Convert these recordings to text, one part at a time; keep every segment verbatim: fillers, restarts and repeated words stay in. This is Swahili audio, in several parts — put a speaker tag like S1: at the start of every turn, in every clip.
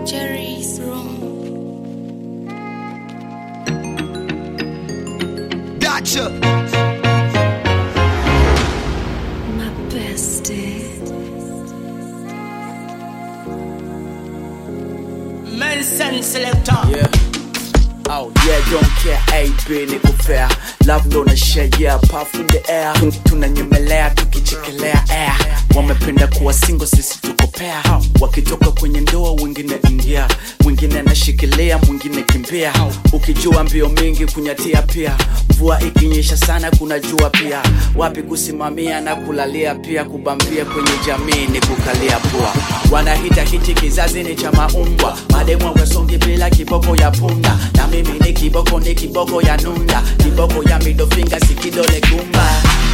S1: Jerry's room.
S2: Gotcha.
S1: My bestie.
S3: Mensen selector.
S4: Yeah. Oh yeah, don't care, A B niko fair. Love ndo na share, yeah, puff in the air. Tun tunanyemelea, tukichekelea air. Wamependa kuwa single, sisi tuko pair. Wakitoka kwenye ndoa, wengine ingia, mwingine anashikilia, mwingine kimbia. Ukijua mbio mingi kunyatia pia, mvua ikinyesha sana kuna jua pia. Wapi kusimamia na kulalia pia, kubambia kwenye jamii ni kukalia pua. Wanahita hiti kizazi ni cha maumbwa, mademu wasongi bila kiboko ya punda. Na mimi ni kiboko, ni kiboko ya nunda, kiboko ya middle finger si kidole gumba.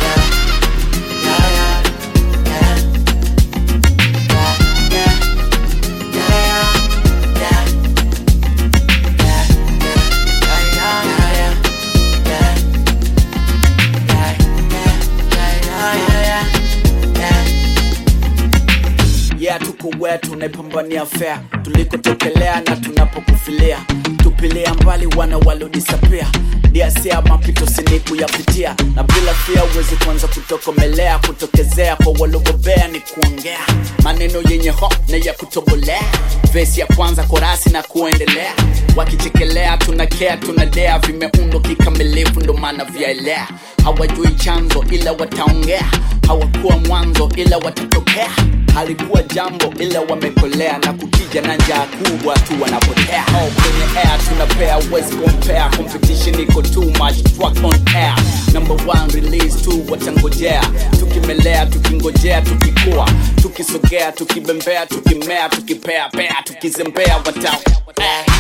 S4: Yeah, tuko wetu naipambania fair, tulikotokelea na tunapokufilia. Tupilia mbali wana walodisappear, diasia mapito siniku ya pitia. Na bila fia uwezi kwanza kutokomelea, kutokezea kwa walogobea ni kuongea maneno yenye hop na ya kutobolea. Vesi ya kwanza korasi na kuendelea, wakichekelea tunakea tunadea. Vimeundo kikamilifu ndo maana vyaelea. Hawajui chanzo ila wataongea, hawakuwa mwanzo ila watatokea. Halikuwa jambo ila wamekolea, na kukija na njaa kubwa tu wanapotea. Oh, kwenye air tunapea, wezi compare. Competition iko too much, truck on air. Number one release tu watangojea. Tukimelea, tukingojea, tukikua, tukisogea, tukibembea, tukimea, tukipea, pea, tukizembea watao. Eh.